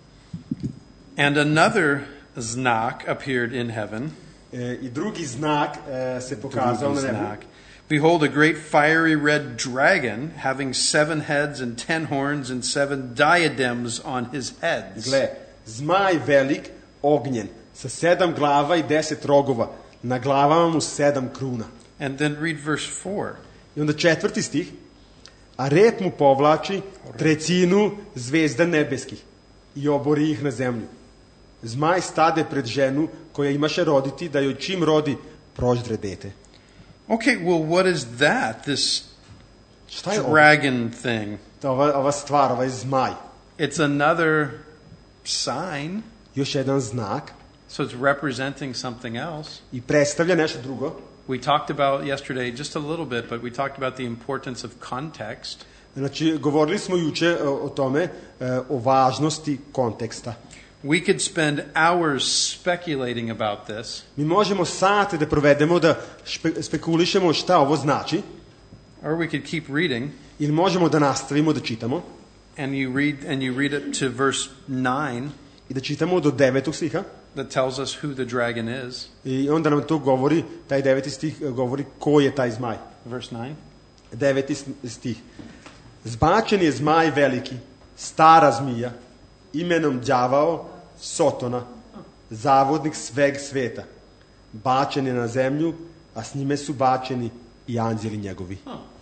Speaker 2: And another znak appeared in heaven.
Speaker 3: I drugi znak se pokazao na nebu.
Speaker 2: Znak. Behold, a great fiery red dragon, having 7 heads and 10 horns and 7 diadems on his heads.
Speaker 3: Gle, zmaj velik, ognjen, sa 7 glava i 10 rogova, na glavama mu 7 kruna.
Speaker 2: And then read verse 4.
Speaker 3: I onda 4. stih. A rep mu povlači trećinu zvezda nebeskih i obori ih na zemlju. Zmaj stade pred ženu koja imaše roditi, da joj čim rodi proždre dete.
Speaker 2: Okay, well, what is that? This
Speaker 3: Šta je ovo?
Speaker 2: dragon thing.
Speaker 3: Ova stvar, ovaj zmaj.
Speaker 2: It's another sign.
Speaker 3: Još jedan znak
Speaker 2: So it's representing something else.
Speaker 3: i predstavlja nešto drugo.
Speaker 2: We talked about yesterday just a little bit, but we talked about the importance of context.
Speaker 3: Znači, govorili smo juče o tome, o važnosti konteksta.
Speaker 2: We could spend hours speculating about this,
Speaker 3: Mi možemo sate da provedemo da spekulišemo šta ovo znači,
Speaker 2: or we could keep reading,
Speaker 3: ili možemo da nastavimo da čitamo
Speaker 2: and you read it to verse 9
Speaker 3: i da čitamo do 9. stiha
Speaker 2: that tells us who the dragon is.
Speaker 3: i onda nam to govori, taj 9. stih govori ko je taj zmaj.
Speaker 2: Verse 9.
Speaker 3: 9. stih. Zbačen je zmaj veliki, stara zmija, imenom đavao, Sotona, zavodnik sveg sveta. Bačen je na zemlju, a s njime su bačeni i anđeli njegovi.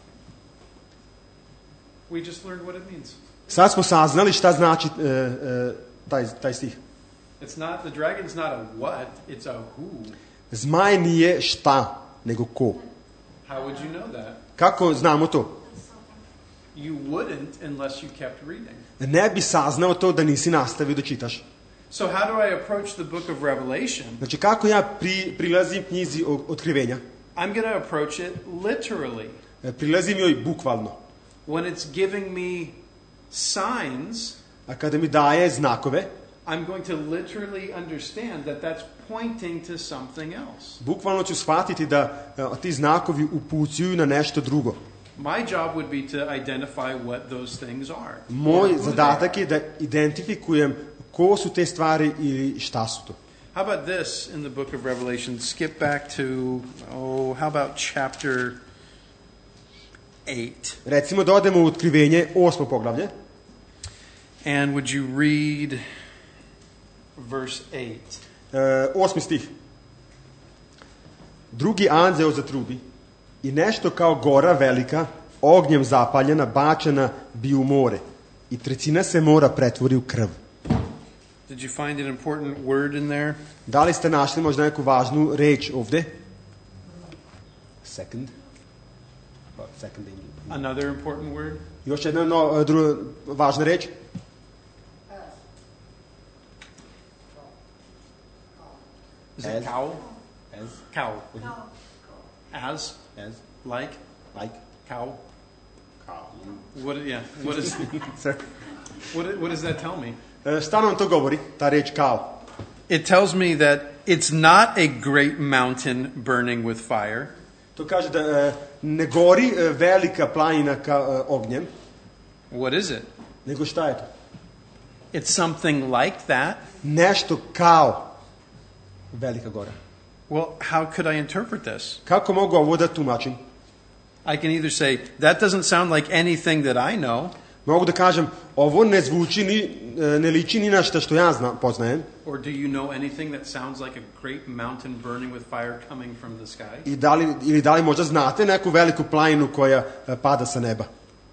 Speaker 2: We just learned what it means.
Speaker 3: Sad smo saznali šta znači taj stih.
Speaker 2: The dragon's not a what, it's a who.
Speaker 3: Zmaj nije šta, nego ko.
Speaker 2: How would you know that?
Speaker 3: Kako znamo to?
Speaker 2: You wouldn't unless you kept reading.
Speaker 3: Ne bi saznao to da nisi nastavio da čitaš.
Speaker 2: So how do I approach the book of Revelation?
Speaker 3: Znači, kako ja prilazim knjizi Otkrivenja?
Speaker 2: I'm going to approach it literally.
Speaker 3: Prilazim joj bukvalno.
Speaker 2: When it's giving me signs,
Speaker 3: A kada mi daje znakove,
Speaker 2: I'm going to literally understand that that's pointing to something else.
Speaker 3: bukvalno ću shvatiti da ti znakovi upućuju na nešto drugo.
Speaker 2: My job would be to identify what those things are.
Speaker 3: Moj
Speaker 2: Or who
Speaker 3: zadatak
Speaker 2: they
Speaker 3: je da identifikujem ko su te stvari ili šta su to.
Speaker 2: are. How about this in the book of Revelation? Skip back to, how about chapter 8?
Speaker 3: Recimo da odemo u Otkrivenje, 8. poglavlje.
Speaker 2: And would you read verse 8?
Speaker 3: 8. stih. Drugi anđeo zatrubi i nešto kao gora velika, ognjem zapaljena, bačena bi u more i trećina se mora pretvori u krv.
Speaker 2: Did you find an important word in there?
Speaker 3: Da li ste našli možda neku važnu reč ovde? Second.
Speaker 2: Another important word?
Speaker 3: Još jedna važna reč?
Speaker 2: Is
Speaker 3: As.
Speaker 2: it cow?
Speaker 3: As.
Speaker 2: Cow. As?
Speaker 3: As.
Speaker 2: Like?
Speaker 3: Like.
Speaker 2: Cow?
Speaker 3: Cow.
Speaker 2: What is
Speaker 3: Sir.
Speaker 2: what does that tell me?
Speaker 3: Šta nam to govori, ta reč kao?
Speaker 2: It tells me that it's not a great mountain burning with fire.
Speaker 3: To kaže da ne gori velika planina ognjem,
Speaker 2: What is it?
Speaker 3: nego šta je to?
Speaker 2: It's something like that.
Speaker 3: Nešto kao velika gora.
Speaker 2: Well, how could I interpret this?
Speaker 3: Kako mogu ovo da tumačim?
Speaker 2: I can either say, that doesn't sound like anything that I know,
Speaker 3: Mogu da kažem, ovo ne zvuči, ne liči ni na što ja poznajem.
Speaker 2: or do you know anything that sounds like a great mountain burning with fire coming from the sky?
Speaker 3: I da li možda znate neku veliku planinu koja pada sa neba?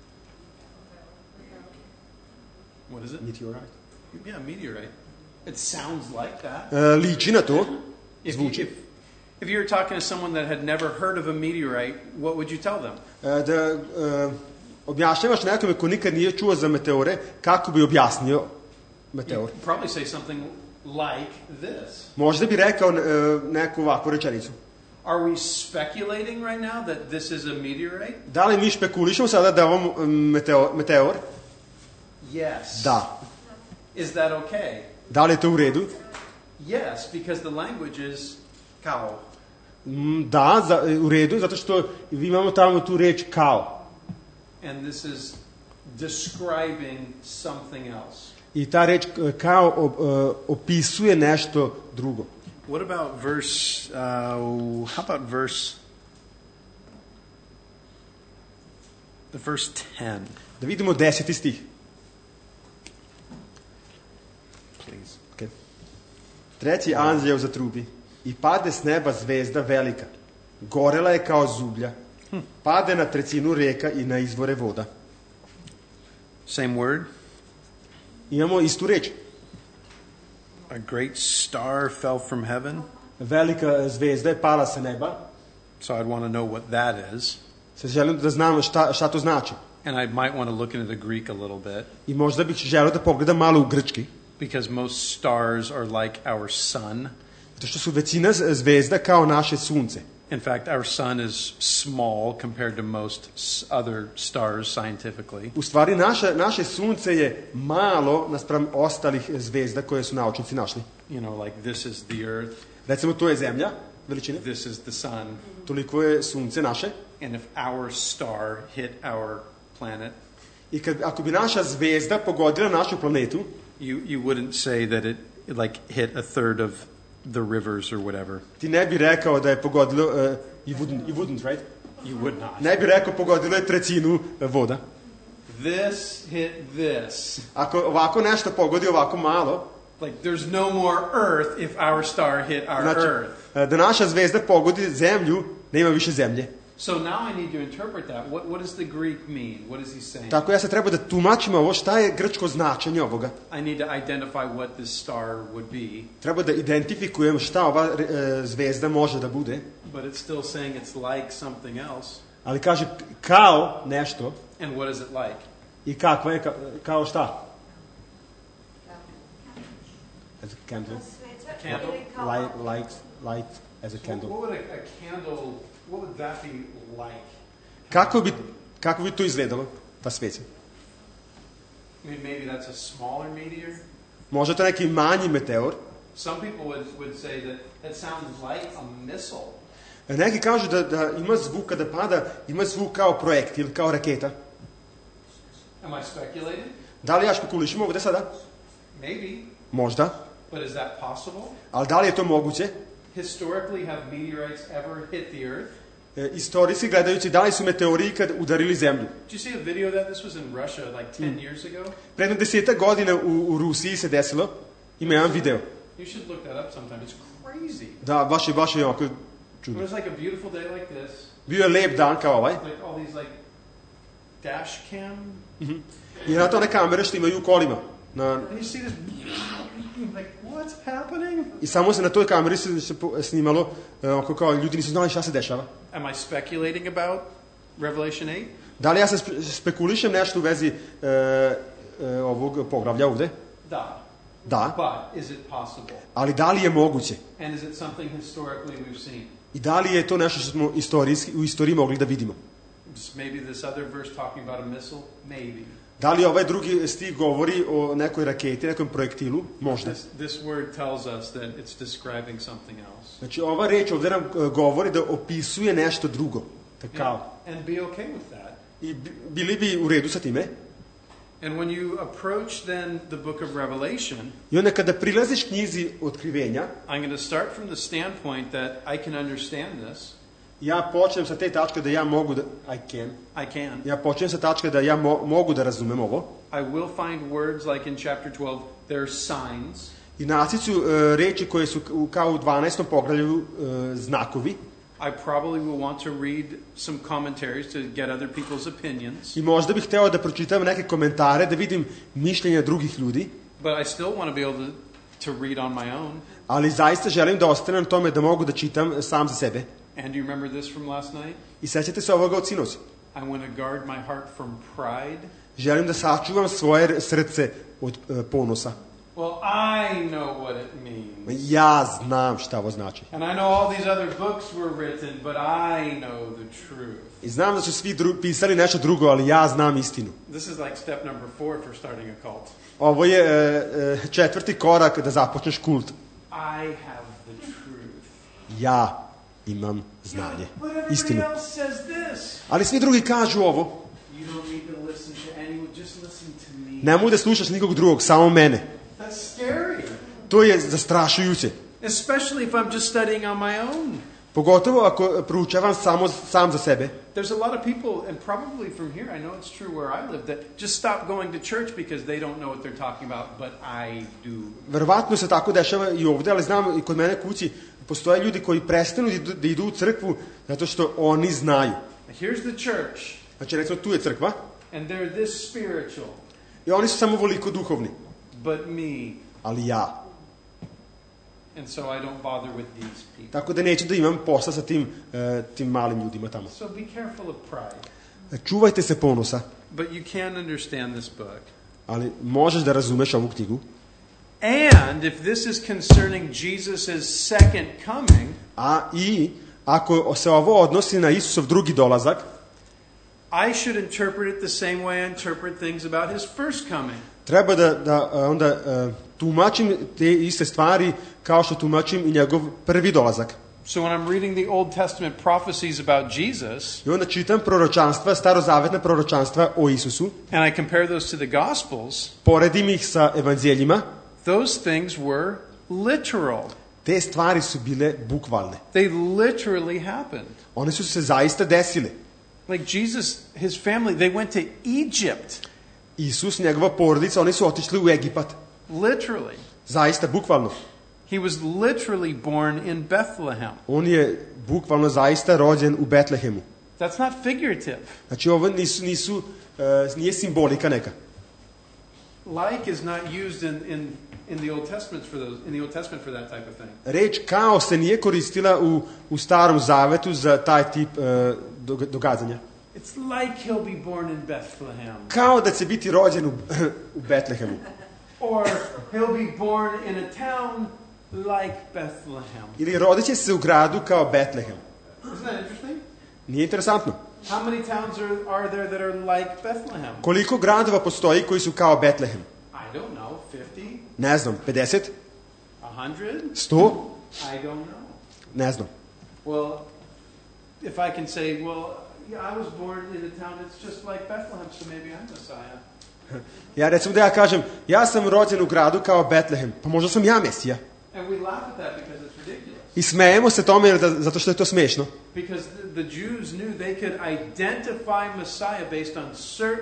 Speaker 2: What is it?
Speaker 3: Meteorite.
Speaker 2: Yeah, meteorite. It sounds like that.
Speaker 3: Liči na to.
Speaker 2: If
Speaker 3: Zvuči.
Speaker 2: If you were talking to someone that had never heard of a meteorite, what would you tell them?
Speaker 3: Da objašnjavaš nekome ko nikad nije čuo za meteore, kako bi objasnio meteor?
Speaker 2: You'd probably say something like this.
Speaker 3: Možda bi rekao neku ovakvu rečenicu.
Speaker 2: Are we speculating right now that this is a meteorite?
Speaker 3: Da li mi špekulišemo sada da je ovo meteor?
Speaker 2: Yes.
Speaker 3: Da.
Speaker 2: Is that okay?
Speaker 3: Da li je to u redu?
Speaker 2: Yes, because the language is kao.
Speaker 3: Da, u redu, zato što imamo tamo tu reč kao.
Speaker 2: And this is describing something else.
Speaker 3: I ta reč kao opisuje nešto drugo.
Speaker 2: What about how about the verse 10?
Speaker 3: Da vidimo 10. stih.
Speaker 2: Please.
Speaker 3: Okay. Treći anđeo zatrubi i pade s neba zvezda velika. Gorela je kao zublja. Pade na trecinu reka i na izvore voda.
Speaker 2: Same word.
Speaker 3: Imamo istu reč.
Speaker 2: A great star fell from heaven.
Speaker 3: Velika zvezda je pala sa neba.
Speaker 2: So I'd want to know what that is.
Speaker 3: Sad želim da znam šta to znači.
Speaker 2: And I might want to look into the Greek a little bit.
Speaker 3: I možda bih želeo da pogledam malo u grčki.
Speaker 2: Because most stars are like our sun.
Speaker 3: Zato što su većina zvezda kao naše sunce.
Speaker 2: In fact, our sun is small compared to most other stars scientifically.
Speaker 3: U stvari naše sunce je malo naspram ostalih zvezda koje su naučnici našli.
Speaker 2: You know, like this is the earth.
Speaker 3: Recimo to je zemlja, veličine.
Speaker 2: This is the sun.
Speaker 3: Toliko je sunce naše.
Speaker 2: And if our star hit our planet,
Speaker 3: I ako bi naša zvezda pogodila našu planetu,
Speaker 2: you wouldn't say that it like hit a third of the rivers or whatever.
Speaker 3: Ti ne bi rekao da je pogodilo you wouldn't, right?
Speaker 2: You would not.
Speaker 3: Ne bi rekao pogodilo je trećinu voda.
Speaker 2: This hit this.
Speaker 3: Ako ovako nešto pogodi ovako malo,
Speaker 2: like there's no more earth if our star hit our earth.
Speaker 3: Da naša zvezda pogodi zemlju, nema više zemlje.
Speaker 2: So now I need to interpret that. What does the Greek mean? What is he saying?
Speaker 3: Tako ja se treba da tumačim ovo, šta je grčko značenje ovoga.
Speaker 2: I need to identify what this star would be.
Speaker 3: Treba da identifikujem šta ova zvezda može da bude.
Speaker 2: But it's still saying it's like something else.
Speaker 3: Ali kaže kao nešto.
Speaker 2: And what is it like?
Speaker 3: I kakva je kao šta? As a candle.
Speaker 2: A candle?
Speaker 3: Light as a candle.
Speaker 2: What would a candle, what would that be like?
Speaker 3: Kako bi to izgledalo, ta sveća?
Speaker 2: I mean, maybe that's a smaller meteor.
Speaker 3: Možda to neki manji meteor.
Speaker 2: Some people would say that sounds like a missile.
Speaker 3: Neki kažu da ima zvuk kada pada, ima zvuk kao projektil, kao raketa.
Speaker 2: Am I speculating?
Speaker 3: Da li ja špekulišem ovdje sada?
Speaker 2: Maybe.
Speaker 3: Možda.
Speaker 2: But is that possible?
Speaker 3: Ali da li je to moguće?
Speaker 2: Historically, have meteorites ever hit the earth?
Speaker 3: Istorijski gledajući, da li su meteori ikad udarili zemlju?
Speaker 2: Did you see a video of that? This was in Russia like 10 years ago.
Speaker 3: Pre 10 godina u Rusiji se desilo. Ima jedan video.
Speaker 2: You should look that up sometime. It's crazy.
Speaker 3: Da, baš je ovako
Speaker 2: It
Speaker 3: čudno.
Speaker 2: was like a beautiful day like this.
Speaker 3: Bio je lep dan kao ovaj.
Speaker 2: Like all these like dash cam.
Speaker 3: I na to one kamere što imaju u kolima.
Speaker 2: And you see this like what's happening?
Speaker 3: I samo se na toj kameri se snimalo kao ljudi nisu znali šta se dešava.
Speaker 2: Am I speculating about Revelation 8?
Speaker 3: Da li ja se spekulišem nešto u vezi ovog poglavlja ovde?
Speaker 2: Da.
Speaker 3: Da.
Speaker 2: But is it possible?
Speaker 3: Ali da li je moguće?
Speaker 2: And is it something historically we've seen?
Speaker 3: I da li je to nešto što smo u istoriji mogli da vidimo?
Speaker 2: Maybe this other verse talking about a missile? Maybe.
Speaker 3: Da li ovaj drugi stih govori o nekoj raketi, nekom projektilu? Možda.
Speaker 2: This word tells us that it's describing something else.
Speaker 3: Znači ova reč ovdje nam govori da opisuje nešto drugo. Kao.
Speaker 2: And be okay with that.
Speaker 3: I bili bi u redu sa time?
Speaker 2: And when you approach then the book of Revelation,
Speaker 3: I onda kada prilaziš knjizi Otkrivenja,
Speaker 2: I'm going to start from the standpoint that I can understand this.
Speaker 3: Ja počnem sa te tačke da ja mogu da
Speaker 2: I can.
Speaker 3: Ja počnem sa tačke da ja mogu da razumem ovo.
Speaker 2: I will find words like in chapter 12, they're signs.
Speaker 3: I naći ću reči koje su kao u 12. poglavlju znakovi.
Speaker 2: I probably will want to read some commentaries to get other people's opinions.
Speaker 3: I možda bih hteo da pročitam neke komentare, da vidim mišljenja drugih ljudi.
Speaker 2: But I still want to be able to to read on my own.
Speaker 3: Ali zaista želim da ostanem na tome da mogu da čitam sam za sebe.
Speaker 2: And do you remember this from last night?
Speaker 3: I sećate se ovoga od sinoć.
Speaker 2: I want to guard my heart from pride.
Speaker 3: Želim da sačuvam svoje srce od ponosa.
Speaker 2: Well, I know what it means.
Speaker 3: Ja znam šta ovo znači.
Speaker 2: And I know all these other books were written, but I know the truth.
Speaker 3: I znam da su svi pisali nešto drugo, ali ja znam istinu.
Speaker 2: This is like step number 4 for starting a cult.
Speaker 3: Ovo je četvrti korak da započneš kult.
Speaker 2: I have the truth.
Speaker 3: Ja imam znanje,
Speaker 2: But everybody
Speaker 3: istinu.
Speaker 2: else says this.
Speaker 3: Ali svi drugi kažu ovo.
Speaker 2: You don't need to listen to anyone, just listen to me.
Speaker 3: Nemoj da slušaš nikog drugog, samo mene.
Speaker 2: That's scary.
Speaker 3: To je zastrašujuće.
Speaker 2: Especially if I'm just studying on my own.
Speaker 3: Pogotovo ako proučavam sam za sebe.
Speaker 2: There's a lot of people, and probably from here, I know it's true where I live, that just stop going to church because they don't know what they're talking about, but I do.
Speaker 3: Verovatno se tako dešava i ovdje, ali znam i kod mene kući postoje ljudi koji prestanu da idu u crkvu zato što oni znaju.
Speaker 2: Here's the church,
Speaker 3: Znači recimo tu je crkva
Speaker 2: and they're this spiritual,
Speaker 3: i oni su samo voliko duhovni,
Speaker 2: but me,
Speaker 3: ali ja.
Speaker 2: and so I don't bother with these people.
Speaker 3: Tako da neću da imam posla sa tim malim ljudima tamo.
Speaker 2: So be careful of pride.
Speaker 3: Čuvajte se ponosa,
Speaker 2: But you can understand this book.
Speaker 3: ali možeš da razumeš ovu knjigu.
Speaker 2: And if this is concerning Jesus' second coming,
Speaker 3: I ako se ovo odnosi na Isusov drugi dolazak,
Speaker 2: I should interpret it the same way I interpret things about his first coming.
Speaker 3: treba da onda tumačim te iste stvari kao što tumačim i njegov prvi dolazak.
Speaker 2: So when I'm reading the Old Testament prophecies about Jesus,
Speaker 3: I onda čitam proročanstva, starozavetna proročanstva o Isusu,
Speaker 2: and I compare those to the Gospels,
Speaker 3: poredim ih sa evanđeljima,
Speaker 2: those things were literal.
Speaker 3: te stvari su bile bukvalne.
Speaker 2: They literally happened.
Speaker 3: One su se zaista desile.
Speaker 2: Like Jesus, his family, they went to Egypt.
Speaker 3: Isus, njegova porodica, oni su otišli u Egipat.
Speaker 2: Literally.
Speaker 3: Zaista, bukvalno.
Speaker 2: He was literally born in Bethlehem.
Speaker 3: On je bukvalno zaista rođen u Betlehemu.
Speaker 2: That's not figurative.
Speaker 3: Znači ovo nije simbolika neka.
Speaker 2: Like is not used in the Old Testament for that type of thing.
Speaker 3: Reč kao se nije koristila u Starom Zavetu za taj tip događanja.
Speaker 2: It's like he'll be born in Bethlehem.
Speaker 3: Kao da će biti rođen u Betlehemu.
Speaker 2: Or he'll be born in a town like Bethlehem.
Speaker 3: Ili rodit će se u gradu kao Betlehem.
Speaker 2: Isn't that interesting?
Speaker 3: Nije interesantno.
Speaker 2: How many towns are there that are like Bethlehem?
Speaker 3: Koliko gradova postoji koji su kao Betlehem?
Speaker 2: I don't know, 50?
Speaker 3: Ne znam, 50?
Speaker 2: 100?
Speaker 3: 100?
Speaker 2: I don't know.
Speaker 3: Ne znam.
Speaker 2: Well, if I can say, well, yeah, I was born in a town that's just like Bethlehem, so maybe I'm Messiah.
Speaker 3: Ja recimo da ja kažem, ja sam rođen u gradu kao Betlehem, pa možda sam ja Mesija.
Speaker 2: And we laugh at that because it's ridiculous.
Speaker 3: I smejemo se tome zato što je to smešno.
Speaker 2: Because the Jews knew they could identify Messiah based on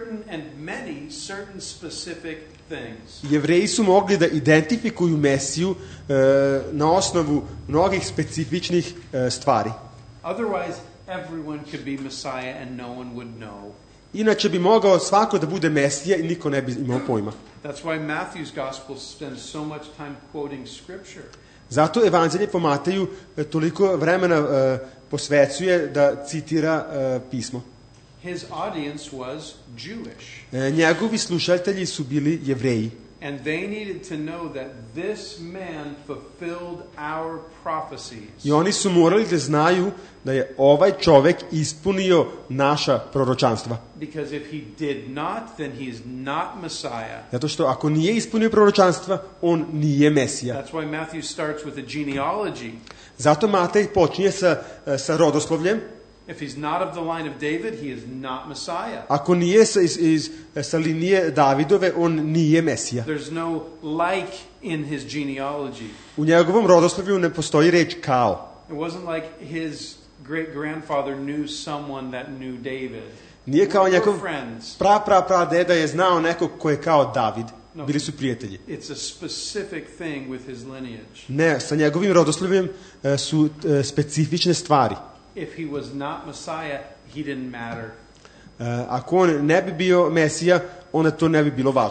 Speaker 2: certain specific things.
Speaker 3: Jevreji su mogli da identifikuju Mesiju na osnovu mnogih specifičnih stvari.
Speaker 2: Otherwise, everyone could be Messiah and no one would know.
Speaker 3: Inače bi mogao svako da bude Mesija i niko ne bi imao pojma.
Speaker 2: That's why Matthew's gospel spends so much time quoting scripture.
Speaker 3: Zato evanđelje po Mateju toliko vremena posvećuje da citira pismo.
Speaker 2: His audience was Jewish.
Speaker 3: Njegovi slušatelji su bili Jevreji.
Speaker 2: And they needed to know that this man fulfilled our prophecies.
Speaker 3: I oni su morali da znaju da je ovaj čovek ispunio naša proročanstva.
Speaker 2: Because if he did not, then he is not Messiah.
Speaker 3: Zato što ako nije ispunio proročanstva, on nije Mesija.
Speaker 2: That's why Matthew starts with a genealogy.
Speaker 3: Zato Matej počinje sa rodoslovljem.
Speaker 2: If he's not of the line of David, he is not Messiah.
Speaker 3: Ako nije sa linije Davidove, on nije Mesija.
Speaker 2: There's no like in his genealogy.
Speaker 3: U njegovom rodoslovlju ne postoji reč kao.
Speaker 2: It wasn't like his great-grandfather knew someone that knew David.
Speaker 3: Nije kao njegov
Speaker 2: friends.
Speaker 3: deda je znao nekog ko je kao David. Bili su prijatelji.
Speaker 2: It's a specific thing with his lineage.
Speaker 3: Ne, sa njegovim rodoslovljem su specifične stvari.
Speaker 2: If he was not Messiah, he didn't matter.
Speaker 3: Ako on ne bi bio Mesija, onda to ne bi bilo važno.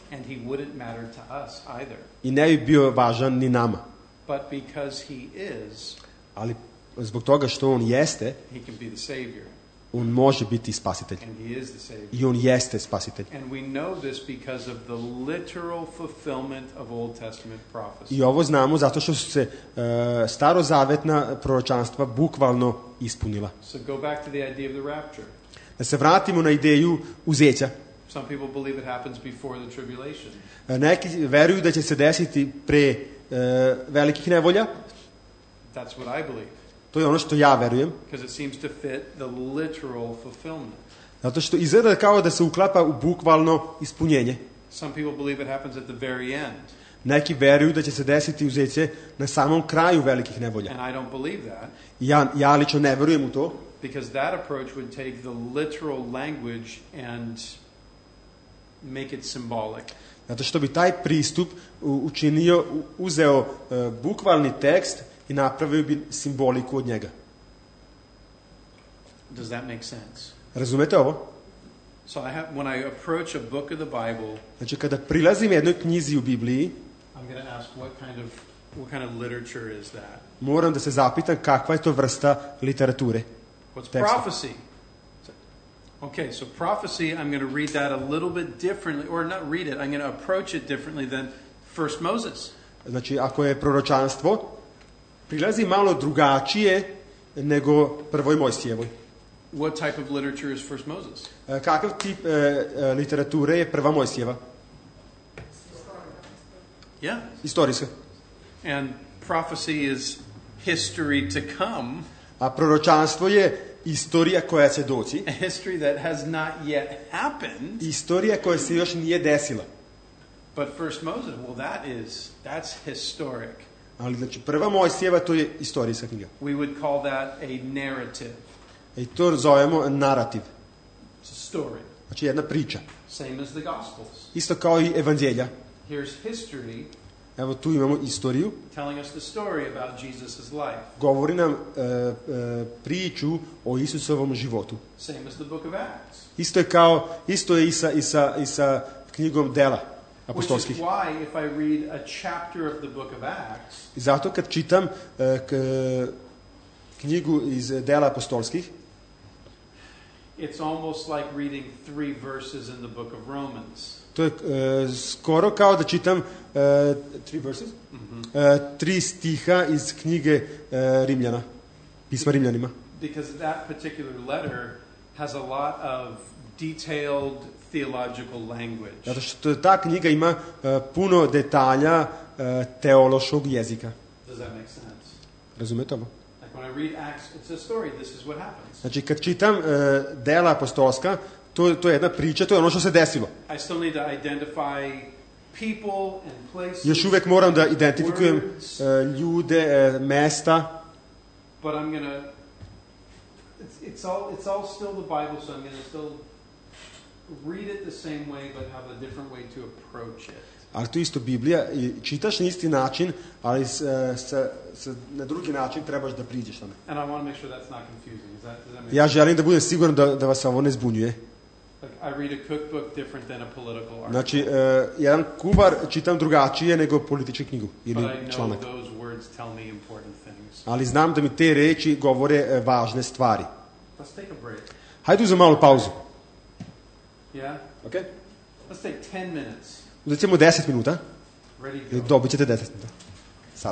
Speaker 2: And he wouldn't matter to us either.
Speaker 3: I ne bi bio važan ni nama.
Speaker 2: But because he is,
Speaker 3: Ali zbog toga što on jeste,
Speaker 2: he can be the Savior.
Speaker 3: on može biti spasitelj.
Speaker 2: And he is the Savior.
Speaker 3: I on jeste spasitelj.
Speaker 2: And we know this because of the literal fulfillment of Old Testament prophecy.
Speaker 3: I ovo znamo zato što su se starozavetna proročanstva bukvalno ispunila.
Speaker 2: So go back to the idea of the rapture.
Speaker 3: Da se vratimo na ideju uzeća.
Speaker 2: Some people believe it happens before the tribulation.
Speaker 3: Neki veruju da će se desiti pre velikih nevolja.
Speaker 2: That's what I believe.
Speaker 3: To je ono što ja verujem.
Speaker 2: Because it seems to fit the literal fulfillment.
Speaker 3: Zato što izgleda kao da se uklapa u bukvalno ispunjenje.
Speaker 2: Some people believe it happens at the very end.
Speaker 3: Neki veruju da će se desiti uzeće na samom kraju velikih nevolja.
Speaker 2: And I don't believe that.
Speaker 3: Ja lično ne verujem u to.
Speaker 2: Because that approach would take the literal language and make it symbolic.
Speaker 3: Zato što bi taj pristup uzeo bukvalni tekst i napravio bi simboliku od njega.
Speaker 2: Does that make sense?
Speaker 3: Razumete ovo?
Speaker 2: So when I approach a book of the Bible,
Speaker 3: znači kada prilazim jednoj knjizi u Bibliji,
Speaker 2: I'm going to ask what kind of literature is that?
Speaker 3: Moram da se zapitam kakva je to vrsta literature.
Speaker 2: What's
Speaker 3: teksta.
Speaker 2: prophecy? Okay, so prophecy, I'm going to read that a little bit differently, or not read it, I'm going to approach it differently than First Moses.
Speaker 3: Znači, ako je proročanstvo, prilazi malo drugačije nego prvoj Mojsijevoj.
Speaker 2: What type of literature is First Moses?
Speaker 3: Kakav tip literature je prva Mojsijeva?
Speaker 2: Yeah.
Speaker 3: Istorijska.
Speaker 2: And prophecy is history to come.
Speaker 3: A proročanstvo je istorija koja će doći.
Speaker 2: A history that has not yet happened.
Speaker 3: Istorija koja se još nije desila.
Speaker 2: But First Moses, that's historic.
Speaker 3: Ali znači prva Mojsijeva to je istorijska knjiga.
Speaker 2: We would call that a narrative.
Speaker 3: I to zovemo narativ.
Speaker 2: It's a story.
Speaker 3: Znači jedna priča.
Speaker 2: Same as the Gospels.
Speaker 3: Isto kao i evanđelja.
Speaker 2: Here's history.
Speaker 3: Evo tu imamo istoriju.
Speaker 2: Telling us the story about Jesus' life.
Speaker 3: Govori nam priču o Isusovom životu.
Speaker 2: Same as the book of Acts.
Speaker 3: Isto je i sa knjigom Dela apostolskih.
Speaker 2: Which is why if I read a chapter of the book of Acts,
Speaker 3: I zato kad čitam knjigu iz Dela apostolskih,
Speaker 2: it's almost like reading 3 verses in the book of Romans.
Speaker 3: To je skoro kao da čitam 3 verses? 3 stiha iz knjige Rimljana, pisma Rimljanima.
Speaker 2: Because that particular letter has a lot of detailed theological language.
Speaker 3: Zato što ta knjiga ima puno detalja teološkog jezika.
Speaker 2: Does that make sense?
Speaker 3: Razumete ovo?
Speaker 2: Like when I read Acts, it's a story. This is what happens.
Speaker 3: Znači kad čitam Dela apostolska, to je jedna priča, to je ono što se desilo.
Speaker 2: I still need to identify people and places.
Speaker 3: Još uvijek moram da identifikujem ljude, mesta.
Speaker 2: But I'm going to it's all still the Bible, so I'm going to still read it the same way but have a different way to approach it.
Speaker 3: Ali to isto Biblija i čitaš na isti način, ali na drugi način trebaš da priđeš tome.
Speaker 2: And I want to make sure that's not confusing. Does that make
Speaker 3: Ja želim da budem siguran da vas ovo ne zbunjuje.
Speaker 2: Like I read a cookbook different than a political article.
Speaker 3: Znači, jedan kuvar čitam drugačije nego političku knjigu ili članak.
Speaker 2: But I know those words tell me important things.
Speaker 3: Ali znam da mi te reči govore važne stvari.
Speaker 2: Let's take a break.
Speaker 3: Hajde uzem malu pauzu.
Speaker 2: Yeah?
Speaker 3: Okay?
Speaker 2: Let's take 10 minutes.
Speaker 3: Uzet ćemo 10 minuta.
Speaker 2: Ready
Speaker 3: I
Speaker 2: go.
Speaker 3: dobit ćete 10 minuta. Sad.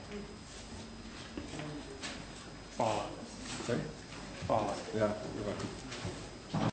Speaker 2: Hvala.
Speaker 3: Sorry?
Speaker 2: Hvala.
Speaker 3: Ja, you're welcome.